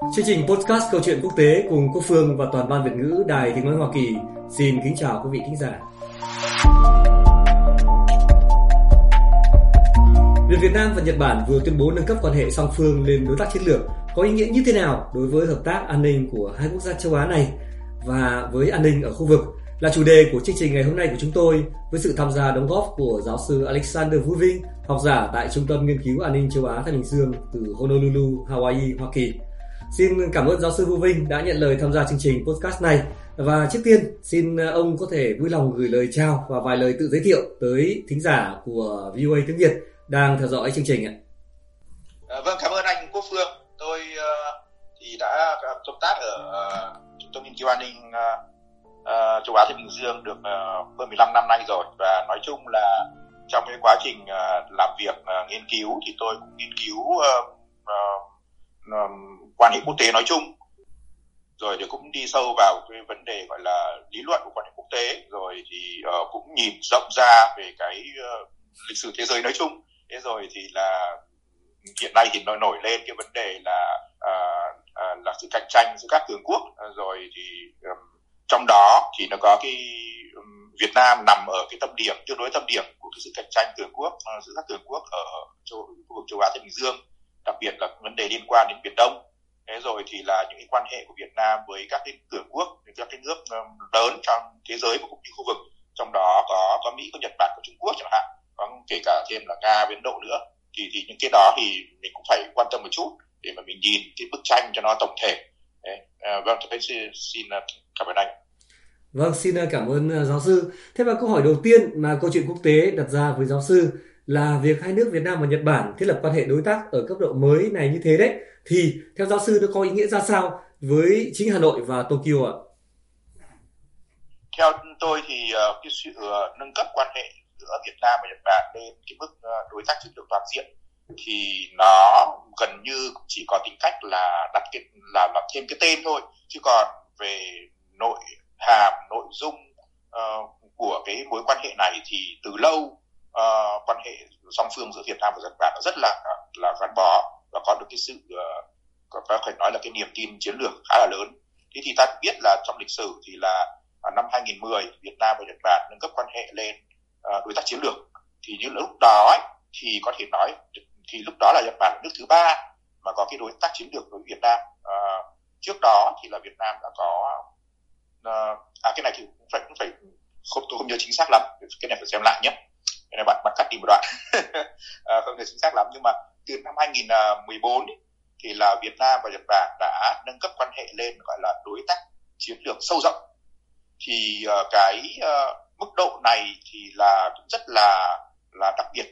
Chương trình podcast câu chuyện quốc tế cùng Quốc Phương và toàn ban Việt ngữ Đài Tiếng nói Hoa Kỳ xin kính chào quý vị thính giả. Việc Việt Nam và Nhật Bản vừa tuyên bố nâng cấp quan hệ song phương lên đối tác chiến lược có ý nghĩa như thế nào đối với hợp tác an ninh của hai quốc gia châu Á này và với an ninh ở khu vực là chủ đề của chương trình ngày hôm nay của chúng tôi, với sự tham gia đóng góp của giáo sư Alexander Vũ Vinh, học giả tại Trung tâm Nghiên cứu An ninh châu Á Thái Bình Dương từ Honolulu, Hawaii, Hoa Kỳ. Xin cảm ơn giáo sư Vũ Vinh đã nhận lời tham gia chương trình podcast này. Và trước tiên, xin ông có thể vui lòng gửi lời chào và vài lời tự giới thiệu tới thính giả của VOA tiếng Việt đang theo dõi chương trình ạ. Vâng, cảm ơn anh Quốc Phương. Tôi thì đã công tác ở Trung tâm Nghiên cứu An ninh châu Á Thái Bình Dương được hơn 15 năm nay rồi, và nói chung là trong cái quá trình làm việc nghiên cứu thì tôi cũng nghiên cứu quan hệ quốc tế nói chung, rồi thì cũng đi sâu vào cái vấn đề gọi là lý luận của quan hệ quốc tế, rồi thì cũng nhìn rộng ra về cái lịch sử thế giới nói chung. Thế rồi thì là hiện nay thì nó nổi lên cái vấn đề là sự cạnh tranh giữa các cường quốc, rồi thì trong đó thì nó có cái Việt Nam nằm ở cái tâm điểm, tương đối tâm điểm của cái sự cạnh tranh cường quốc giữa các cường quốc ở khu vực châu Á Thái Bình Dương, đặc biệt là vấn đề liên quan đến Biển Đông. Thế rồi thì là những cái quan hệ của Việt Nam với các cái cường quốc, các cái nước lớn trong thế giới và cũng như khu vực, trong đó có Mỹ, có Nhật Bản, có Trung Quốc chẳng hạn, có kể cả thêm là Nga với Ấn Độ nữa. Thì những cái đó thì mình cũng phải quan tâm một chút để mà mình nhìn cái bức tranh cho nó tổng thể. Vâng, tôi xin cảm ơn anh. Vâng, xin cảm ơn giáo sư. Thế và câu hỏi đầu tiên mà câu chuyện quốc tế đặt ra với giáo sư là việc hai nước Việt Nam và Nhật Bản thiết lập quan hệ đối tác ở cấp độ mới này như thế đấy, thì theo giáo sư nó có ý nghĩa ra sao với chính Hà Nội và Tokyo ạ? Theo tôi thì cái sự nâng cấp quan hệ giữa Việt Nam và Nhật Bản lên cái mức đối tác chiến lược toàn diện thì nó gần như chỉ có tính cách là đặt cái là thêm cái tên thôi, chứ còn về nội hàm, nội dung của cái mối quan hệ này thì từ lâu quan hệ song phương giữa Việt Nam và Nhật Bản nó rất là gắn bó và có được cái sự có thể nói là cái niềm tin chiến lược khá là lớn. Thế thì ta biết là trong lịch sử thì là năm 2010 Việt Nam và Nhật Bản nâng cấp quan hệ lên đối tác chiến lược, thì như lúc đó ấy, thì có thể nói thì lúc đó là Nhật Bản là nước thứ ba mà có cái đối tác chiến lược với Việt Nam. Trước đó thì là Việt Nam đã có cái này thì cũng phải tôi không nhớ chính xác lắm, cái này phải xem lại nhé, cái này bạn cắt đi một đoạn. Không nhớ chính xác lắm, nhưng mà từ năm 2014 ấy, thì là Việt Nam và Nhật Bản đã nâng cấp quan hệ lên gọi là đối tác chiến lược sâu rộng. Thì cái mức độ này thì là cũng rất là đặc biệt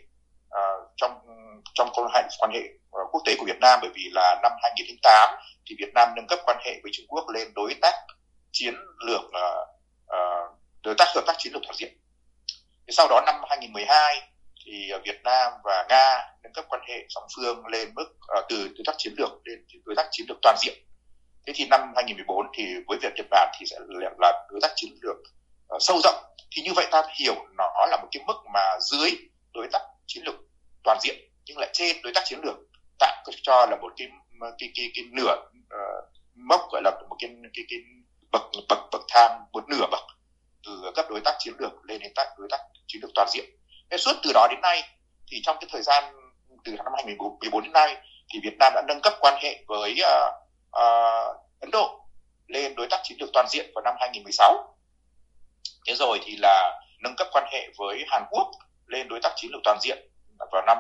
trong quan hệ quốc tế của Việt Nam, bởi vì là năm 2008 thì Việt Nam nâng cấp quan hệ với Trung Quốc lên đối tác chiến lược đối tác hợp tác chiến lược toàn diện. Sau đó năm 2012 thì Việt Nam và Nga nâng cấp quan hệ song phương lên mức từ đối tác chiến lược lên đối tác chiến lược toàn diện. Thế thì năm 2014 thì với Việt Nhật Bản thì sẽ là đối tác chiến lược sâu rộng. Thì như vậy ta hiểu nó là một cái mức mà dưới đối tác chiến lược toàn diện nhưng lại trên đối tác chiến lược, tạm cho là một cái nửa mốc, gọi là một cái bậc thang, một nửa bậc từ cấp đối tác chiến lược lên đến đối tác chiến lược toàn diện. Thế suốt từ đó đến nay thì trong cái thời gian từ năm 2014 đến nay thì Việt Nam đã nâng cấp quan hệ với Ấn Độ lên đối tác chiến lược toàn diện vào năm 2016. Thế rồi thì là nâng cấp quan hệ với Hàn Quốc lên đối tác chiến lược toàn diện vào năm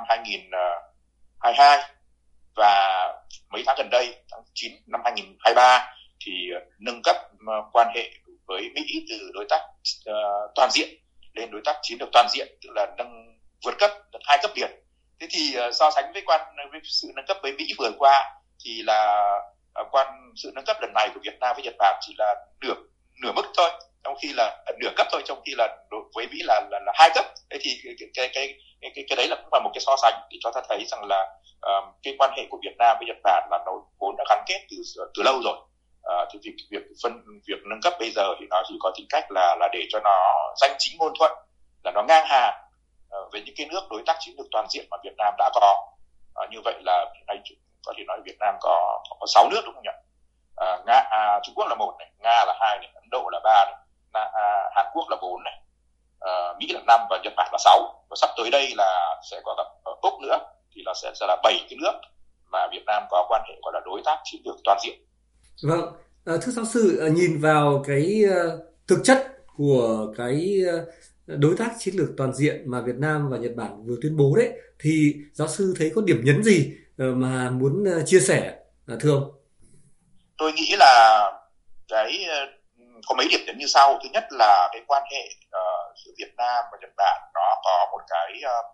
2022, và mấy tháng gần đây, tháng 9 năm 2023 thì nâng cấp quan hệ với Mỹ từ đối tác toàn diện lên đối tác chiến lược toàn diện, tức là vượt cấp được 2 cấp liền. Thế thì so sánh với sự nâng cấp với Mỹ vừa qua thì là sự nâng cấp lần này của Việt Nam với Nhật Bản chỉ là nửa mức thôi, trong khi là nửa cấp thôi, trong khi là với Mỹ là 2 cấp. Thế thì cái đấy là cũng là một cái so sánh để cho ta thấy rằng là cái quan hệ của Việt Nam với Nhật Bản là nó vốn đã gắn kết từ lâu rồi. Thì việc nâng cấp bây giờ thì nó chỉ có tính cách là để cho nó danh chính ngôn thuận, là nó ngang hàng với những cái nước đối tác chiến lược toàn diện mà Việt Nam đã có. Như vậy là hiện nay có thể nói Việt Nam có 6 nước, đúng không nhỉ? Trung Quốc là 1 này, Nga là 2 này, Ấn Độ là 3 này, Hàn Quốc là 4 này, Mỹ là 5 và Nhật Bản là 6. Và sắp tới đây là sẽ có gặp Úc nữa, thì là sẽ là 7 cái nước mà Việt Nam có quan hệ gọi là đối tác chiến lược toàn diện. Vâng, thưa giáo sư, nhìn vào cái thực chất của cái đối tác chiến lược toàn diện mà Việt Nam và Nhật Bản vừa tuyên bố đấy, thì giáo sư thấy có điểm nhấn gì mà muốn chia sẻ, thưa ông? Tôi nghĩ là có mấy điểm nhấn như sau. Thứ nhất là cái quan hệ giữa Việt Nam và Nhật Bản nó có một cái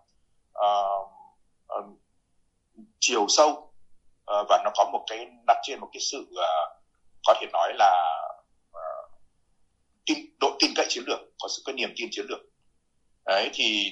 chiều sâu, và nó có một cái đặt trên một cái sự có thể nói là độ tin cậy chiến lược, có cái niềm tin chiến lược. Đấy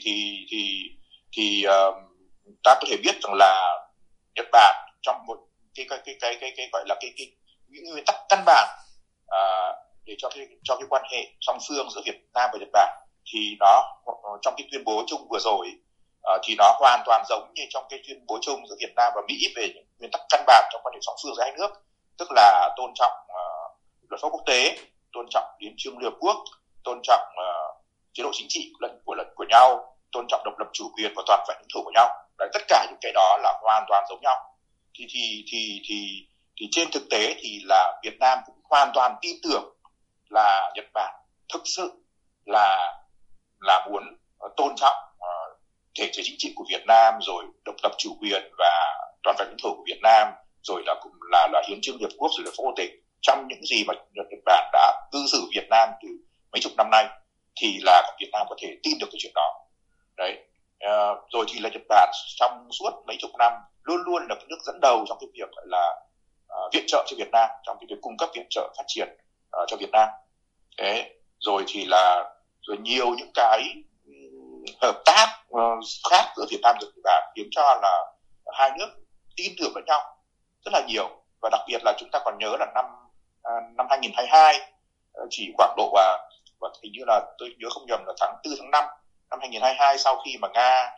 thì ta có thể biết rằng là Nhật Bản trong một cái gọi là những nguyên tắc căn bản để cho cái quan hệ song phương giữa Việt Nam và Nhật Bản, thì nó trong cái tuyên bố chung vừa rồi thì nó hoàn toàn giống như trong cái tuyên bố chung giữa Việt Nam và Mỹ về những nguyên tắc căn bản trong quan hệ song phương giữa hai nước, tức là tôn trọng luật pháp quốc tế, tôn trọng hiến chương Liên Hợp Quốc, tôn trọng chế độ chính trị của nhau, tôn trọng độc lập chủ quyền và toàn vẹn lãnh thổ của nhau. Đấy, tất cả những cái đó là hoàn toàn giống nhau. Thì trên thực tế thì là Việt Nam cũng hoàn toàn tin tưởng là Nhật Bản thực sự là muốn tôn trọng thể chế chính trị của Việt Nam, rồi độc lập chủ quyền và toàn vẹn lãnh thổ của Việt Nam, rồi là cũng là hiến chương Liên Hợp Quốc, rồi là pháp quốc tế. Trong những gì mà Nhật Bản đã cư xử Việt Nam từ mấy chục năm nay, thì là Việt Nam có thể tin được cái chuyện đó. Đấy, rồi thì là Nhật Bản trong suốt mấy chục năm luôn luôn là cái nước dẫn đầu trong cái việc gọi là viện trợ cho Việt Nam, trong cái việc cung cấp viện trợ phát triển cho Việt Nam. Thế rồi thì là rồi nhiều những cái hợp tác khác giữa Việt Nam và Nhật Bản khiến cho là hai nước tin tưởng lẫn nhau rất là nhiều. Và đặc biệt là chúng ta còn nhớ là năm 2022, chỉ khoảng độ và hình như là tôi nhớ không nhầm là tháng 4 tháng 5 năm 2022, sau khi mà Nga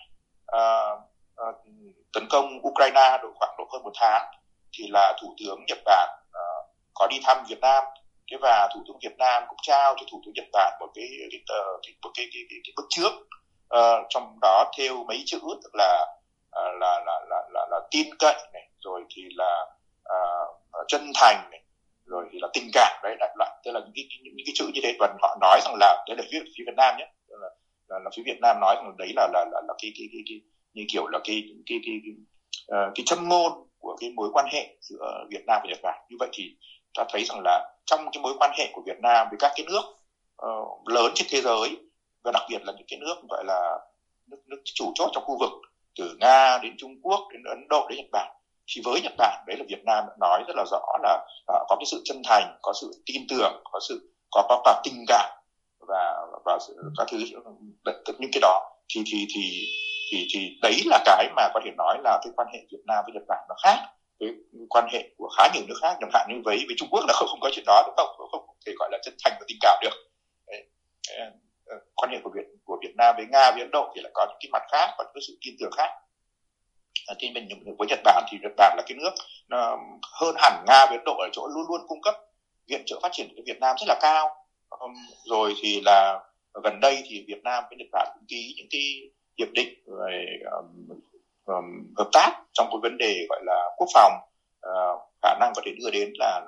tấn công Ukraine khoảng độ hơn một tháng, thì là Thủ tướng Nhật Bản có đi thăm Việt Nam. Thế và Thủ tướng Việt Nam cũng trao cho Thủ tướng Nhật Bản một cái bức chướng, trong đó thêu mấy chữ, tức là tin cậy này, rồi thì là chân thành này, rồi thì là tình cảm. Đấy, đại loại tức là những cái chữ như thế. Và họ nói rằng là đấy là phía Việt Nam nhé, là phía Việt Nam nói rằng đấy là cái như kiểu là cái châm ngôn của cái mối quan hệ giữa Việt Nam và Nhật Bản. Như vậy thì ta thấy rằng là trong cái mối quan hệ của Việt Nam với các cái nước lớn trên thế giới, và đặc biệt là những cái nước gọi là nước chủ chốt trong khu vực, từ Nga đến Trung Quốc đến Ấn Độ đến Nhật Bản, thì với Nhật Bản đấy là Việt Nam nói rất là rõ là có cái sự chân thành, có sự tin tưởng, có cả tình cảm và các thứ những cái đó. Thì đấy là cái mà có thể nói là cái quan hệ Việt Nam với Nhật Bản nó khác với quan hệ của khá nhiều nước khác, chẳng hạn như với Trung Quốc là không có chuyện đó, đúng không thể gọi là chân thành và tình cảm được. Đấy. Quan hệ của Việt Nam với Nga, với Ấn Độ thì lại có những cái mặt khác, có những cái sự tin tưởng khác. Thì mình với Nhật Bản thì Nhật Bản là cái nước hơn hẳn Nga với Ấn Độ ở chỗ luôn luôn cung cấp viện trợ phát triển cho Việt Nam rất là cao. Rồi thì là gần đây thì Việt Nam với Nhật Bản cũng ký những cái hiệp định về hợp tác trong cái vấn đề gọi là quốc phòng, khả năng có thể đưa đến là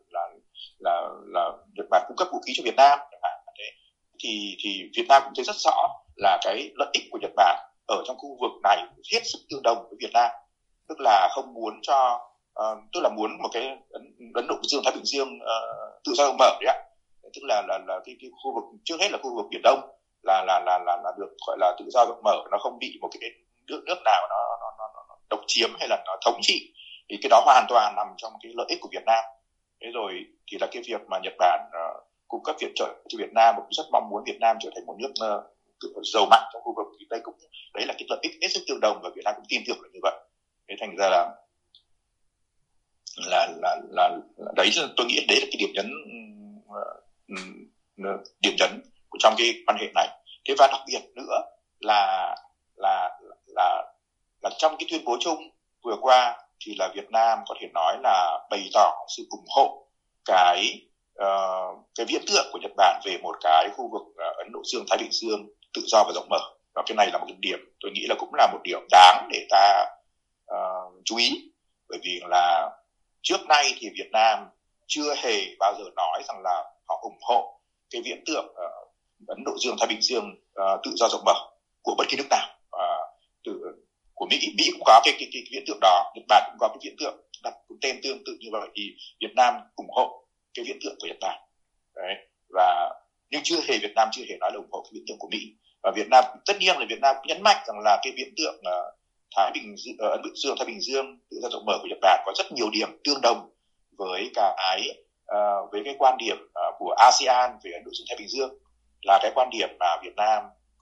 Nhật Bản cung cấp vũ khí cho Việt Nam. Thì Việt Nam cũng thấy rất rõ là cái lợi ích của Nhật Bản ở trong khu vực này hết sức tương đồng với Việt Nam, tức là không muốn tức là muốn một cái Ấn Độ Dương Thái Bình Dương tự do mở đấy ạ, tức là cái khu vực, trước hết là khu vực Biển Đông là được gọi là tự do rộng mở, nó không bị một cái nước nào nó độc chiếm hay là nó thống trị, thì cái đó hoàn toàn nằm trong cái lợi ích của Việt Nam. Thế rồi thì là cái việc mà Nhật Bản cung cấp viện trợ cho Việt Nam, và cũng rất mong muốn Việt Nam trở thành một nước giàu mạnh trong khu vực, thì đấy là cái lợi ích hết sức tương đồng, và Việt Nam cũng tin tưởng là như vậy. Thế thành ra là đấy, tôi nghĩ đấy là cái điểm nhấn trong cái quan hệ này. Thế và đặc biệt nữa là trong cái tuyên bố chung vừa qua thì là Việt Nam có thể nói là bày tỏ sự ủng hộ cái viễn tượng của Nhật Bản về một cái khu vực Ấn Độ Dương Thái Bình Dương tự do và rộng mở. Và cái này là một cái điểm tôi nghĩ là cũng là một điểm đáng để ta chú ý, bởi vì là trước nay thì Việt Nam chưa hề bao giờ nói rằng là họ ủng hộ cái viễn tượng Ấn Độ Dương Thái Bình Dương tự do rộng mở của bất kỳ nước nào. Của Mỹ cũng có cái viễn tượng đó, Nhật Bản cũng có cái viễn tượng đặt tên tương tự như vậy, thì Việt Nam ủng hộ cái viễn tượng của Nhật Bản. Đấy. Nhưng Việt Nam chưa hề nói là ủng hộ cái viễn tượng của Mỹ. Và Việt Nam tất nhiên là Việt Nam nhấn mạnh rằng là cái viễn tượng Ấn Độ Dương Thái Bình Dương tự do rộng mở của Nhật Bản có rất nhiều điểm tương đồng với cái quan điểm của ASEAN về Ấn Độ Dương Thái Bình Dương, là cái quan điểm mà Việt Nam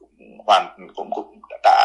cũng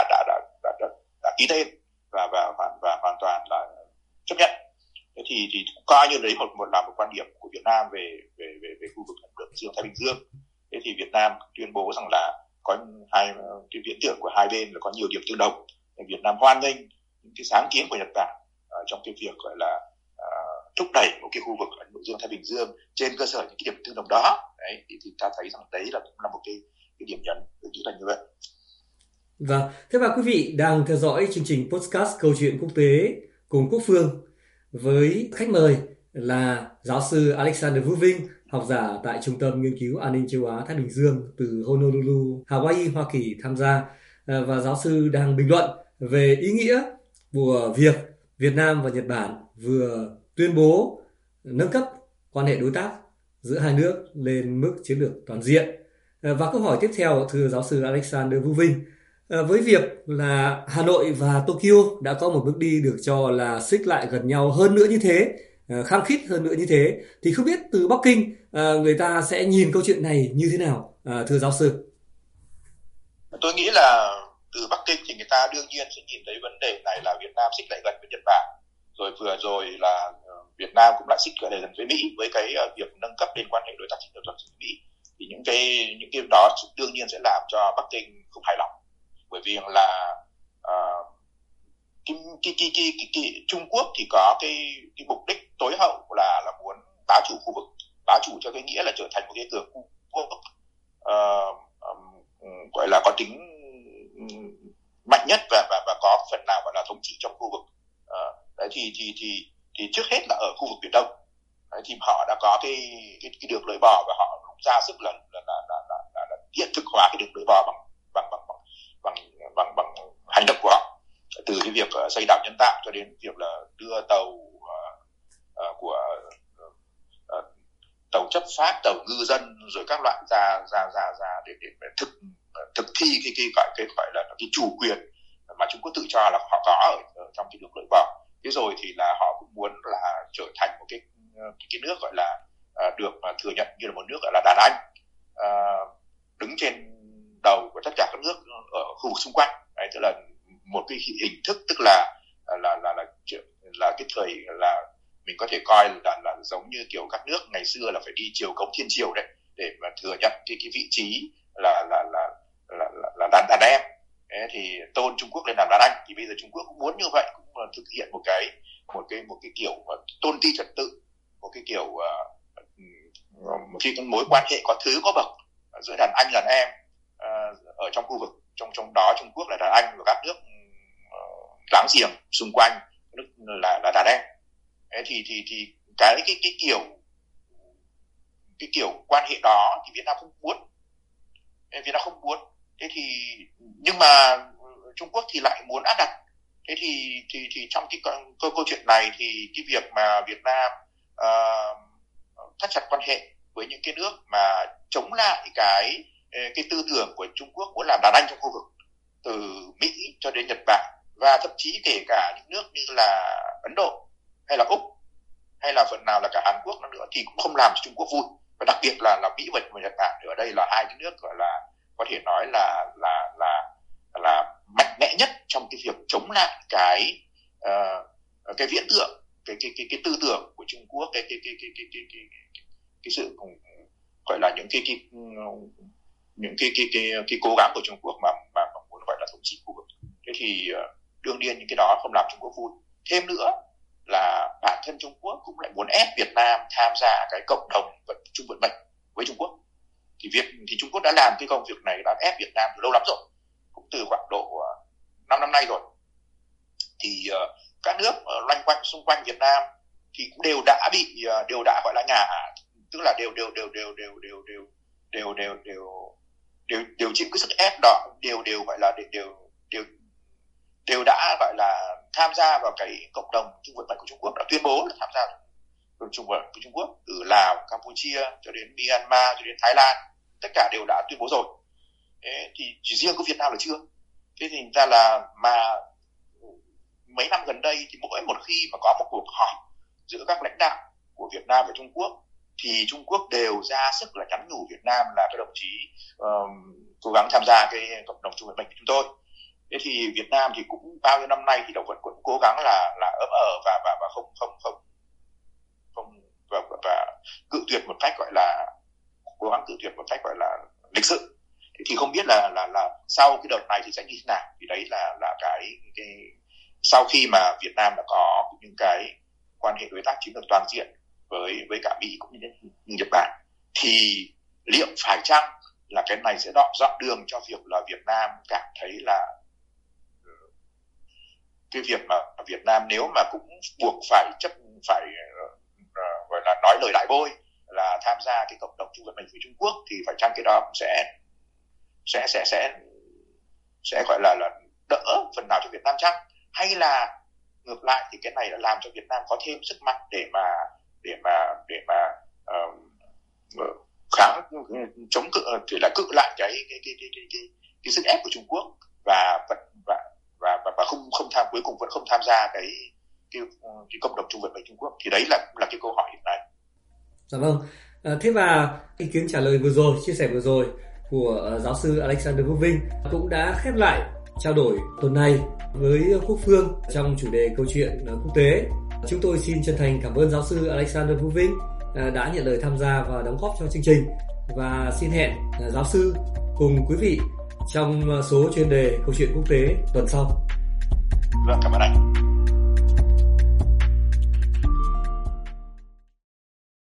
đã ký tên và hoàn toàn là chấp nhận. Thế thì coi như đấy là một quan điểm của Việt Nam về khu vực Ấn Độ Dương Thái Bình Dương. Thế thì Việt Nam tuyên bố rằng là có cái viễn tượng của hai bên là có nhiều điểm tương đồng. Việt Nam hoan nghênh những cái sáng kiến của Nhật Bản trong cái việc gọi là thúc đẩy một cái khu vực Ấn Độ Dương Thái Bình Dương trên cơ sở những cái điểm tương đồng đó. Đấy, thì ta thấy rằng đấy là cũng là một cái điểm nhấn, tôi nghĩ là như vậy. Vâng, thế và quý vị đang theo dõi chương trình podcast Câu chuyện quốc tế cùng Quốc Phương với khách mời là giáo sư Alexander Vũ Vinh, học giả tại Trung tâm Nghiên cứu An ninh châu Á Thái Bình Dương từ Honolulu, Hawaii, Hoa Kỳ tham gia, và giáo sư đang bình luận về ý nghĩa của việc Việt Nam và Nhật Bản vừa tuyên bố nâng cấp quan hệ đối tác giữa hai nước lên mức chiến lược toàn diện. Và câu hỏi tiếp theo, thưa giáo sư Alexander Vũ Vinh, với việc là Hà Nội và Tokyo đã có một bước đi được cho là xích lại gần nhau hơn nữa như thế, khăng khít hơn nữa như thế, thì không biết từ Bắc Kinh người ta sẽ nhìn câu chuyện này như thế nào, thưa giáo sư? Tôi nghĩ là từ Bắc Kinh thì người ta đương nhiên sẽ nhìn thấy vấn đề này là Việt Nam xích lại gần với Nhật Bản, rồi vừa rồi là Việt Nam cũng lại xích lại gần với Mỹ với cái việc nâng cấp lên quan hệ đối tác chiến lược toàn diện với Mỹ. Thì những cái đó đương nhiên sẽ làm cho Bắc Kinh không hài lòng, bởi vì là Trung Quốc thì có cái mục đích tối hậu là muốn bá chủ khu vực, bá chủ cho cái nghĩa là trở thành một cái cường quốc gọi là có tính mạnh nhất và có phần nào gọi là thống trị trong khu vực. Đấy thì trước hết là ở khu vực Biển Đông. Đấy, thì họ đã có cái đường lưỡi bò và họ cũng ra sức là hiện thực hóa cái đường lưỡi bò bằng hành động của họ, từ cái việc xây đảo nhân tạo cho đến việc là đưa tàu của tàu chấp pháp, tàu ngư dân rồi các loại ra để thực thi cái gọi là cái chủ quyền mà Trung Quốc tự cho là họ có ở trong cái đường lưỡi bò. Thế rồi thì là họ cũng muốn là trở thành một cái nước gọi là được thừa nhận như là một nước gọi là đàn anh, đứng trên đầu của tất cả các nước ở khu vực xung quanh. Đấy, tức là một cái hình thức, tức là cái thời là mình có thể coi là giống như kiểu các nước ngày xưa là phải đi triều cống thiên triều đấy để mà thừa nhận cái vị trí là đàn em. Đấy, thì tôn Trung Quốc lên làm đàn anh, thì bây giờ Trung Quốc cũng muốn như vậy, cũng thực hiện một cái kiểu tôn ti trật tự, một cái kiểu một cái mối quan hệ có thứ có bậc giữa đàn anh đàn em ở trong khu vực, trong đó Trung Quốc là đàn anh và các nước láng giềng xung quanh nước là đàn em. Đấy, thì cái kiểu quan hệ đó thì Việt Nam không muốn. Thế thì nhưng mà Trung Quốc thì lại muốn áp đặt. Thế thì trong cái câu chuyện này thì cái việc mà Việt Nam thắt chặt quan hệ với những cái nước mà chống lại cái tư tưởng của Trung Quốc muốn làm đàn anh trong khu vực, từ Mỹ cho đến Nhật Bản, và thậm chí kể cả những nước như là Ấn Độ hay là Úc hay là phần nào là cả Hàn Quốc nữa, thì cũng không làm cho Trung Quốc vui. Và đặc biệt là Mỹ và Nhật Bản ở đây là hai cái nước gọi là có thể nói là mạnh mẽ nhất trong cái việc chống lại cái viễn tượng, cái tư tưởng của Trung Quốc, cái sự gọi là những cái cố gắng của Trung Quốc mà muốn gọi là thống trị khu vực. Thế thì đương nhiên những cái đó không làm Trung Quốc vui. Thêm nữa là bản thân Trung Quốc cũng lại muốn ép Việt Nam tham gia cái cộng đồng chung vận mệnh với Trung Quốc. Thì Trung Quốc đã làm cái công việc này, đã ép Việt Nam từ lâu lắm rồi, cũng từ khoảng độ 5 năm nay rồi. Thì các nước loanh quanh xung quanh Việt Nam thì cũng đều đã gọi là ngả, tức là đều chịu cái sức ép đó, đều gọi là đều đã gọi là tham gia vào cái cộng đồng chung vận mệnh của Trung Quốc, đã tuyên bố là tham gia vào chung vận mệnh của Trung Quốc, từ Lào, Campuchia cho đến Myanmar cho đến Thái Lan, tất cả đều đã tuyên bố rồi. Thế thì chỉ riêng có Việt Nam là chưa. Thế thì ra là mà mấy năm gần đây thì mỗi một khi mà có một cuộc họp giữa các lãnh đạo của Việt Nam và Trung Quốc thì Trung Quốc đều ra sức là nhắn nhủ Việt Nam là các đồng chí cố gắng tham gia cái cộng đồng chung vận mệnh của chúng tôi. Thế thì Việt Nam thì cũng bao nhiêu năm nay thì vẫn cố gắng là ấp và không và cự tuyệt một cách gọi là cố gắng cự tuyệt một cách gọi là lịch sự. Thì không biết là sau cái đợt này thì sẽ như thế nào. Thì đấy là cái sau khi mà Việt Nam đã có những cái quan hệ đối tác chiến lược toàn diện với cả Mỹ cũng như Nhật Bản, thì liệu phải chăng là cái này sẽ dọn đường cho việc là Việt Nam cảm thấy là cái việc mà Việt Nam nếu mà cũng buộc phải gọi là nói lời đại bôi là tham gia cái cộng đồng chung vận mệnh với Trung Quốc, thì phải chăng cái đó cũng sẽ gọi là đỡ phần nào cho Việt Nam chăng, hay là ngược lại thì cái này đã làm cho Việt Nam có thêm sức mạnh để mà kháng chống cự lại cái sức ép của Trung Quốc và cuối cùng vẫn không tham gia cái cộng đồng chung vận mệnh Trung Quốc. Thì đấy là cái câu hỏi hiện nay. Dạ vâng. Thế và ý kiến trả lời vừa rồi, chia sẻ vừa rồi của giáo sư Alexander Quốc Vinh cũng đã khép lại trao đổi tuần này với Quốc Phương trong chủ đề câu chuyện quốc tế. Chúng tôi xin chân thành cảm ơn giáo sư Alexander Quốc Vinh đã nhận lời tham gia và đóng góp cho chương trình, và xin hẹn giáo sư cùng quý vị trong số chuyên đề câu chuyện quốc tế tuần sau. Vâng, cảm ơn anh.